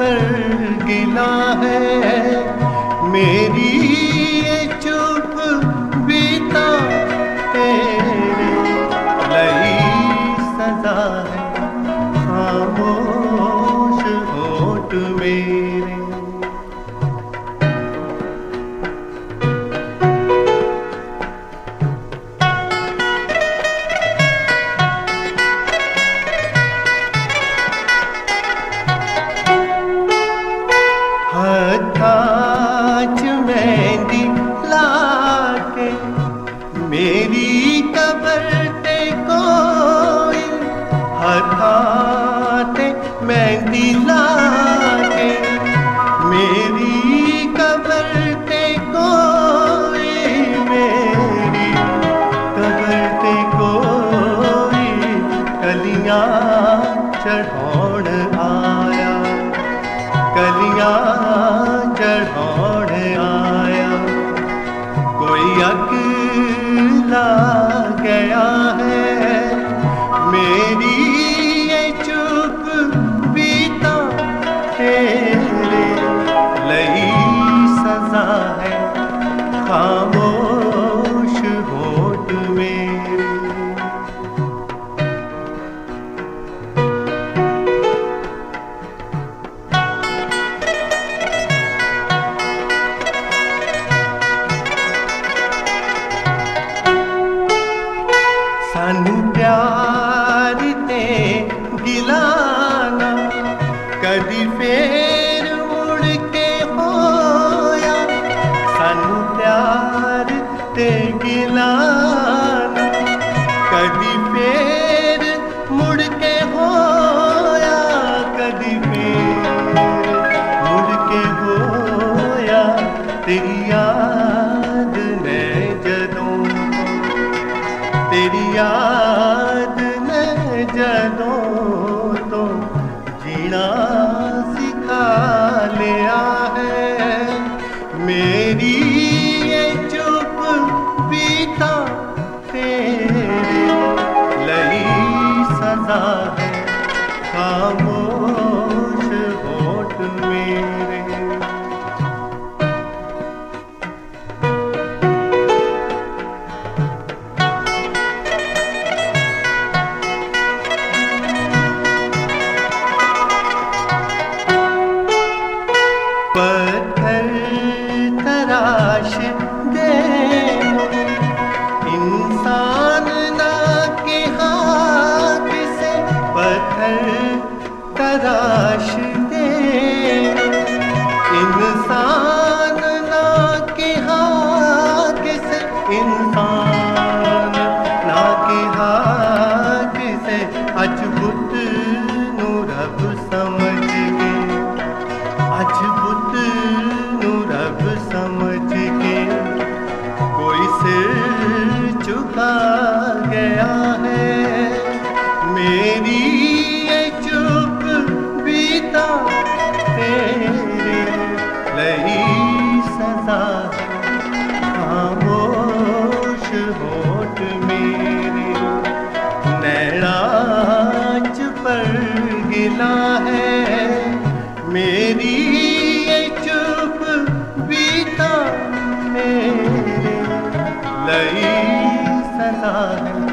पर गिला है मेरी ये चुप बीता तेरे लई सजा है खामोश होठ मेरे। हथाच मेहंदी लाके मेरी कबर ते कोई हथाते मेहंदी लाके मेरी कबर ते कोई मेरी कबर ते कोई कलियां चढ़ाउण आया कलियां चढ़ाउण आया कोई अकेला गया है मेरी ये चुप बीता तेरे लई सजा है खामोश होठ मेरे। सानू प्यार ते गिलाना कदी फेर मुड़ के होया सानू प्यार ते गिलाना कदी फेर मुड़ के होया कदी फेर मुड़ के होया तेरी याद ने जदों तेरी याद ने जदों तो जीना सिखा लिया है मेरी ये चुप बीता तेरे लई सजा है खामोश होठ मेरे। पत्थर तराश दे इंसान ना के हाथ से पत्थर तराश दे इंसान ना के हाथ से इंसान ना के हाथ से अज बुत नू रब समझ गए अज बुत नू रब समझ के कोई सिर झुका गया है मेरी ये चुप बीता तेरे लई सजा खामोश होठ मेरे। नैनाच पर गिला है मेरी ये चुप बीता मेरे लई सजा है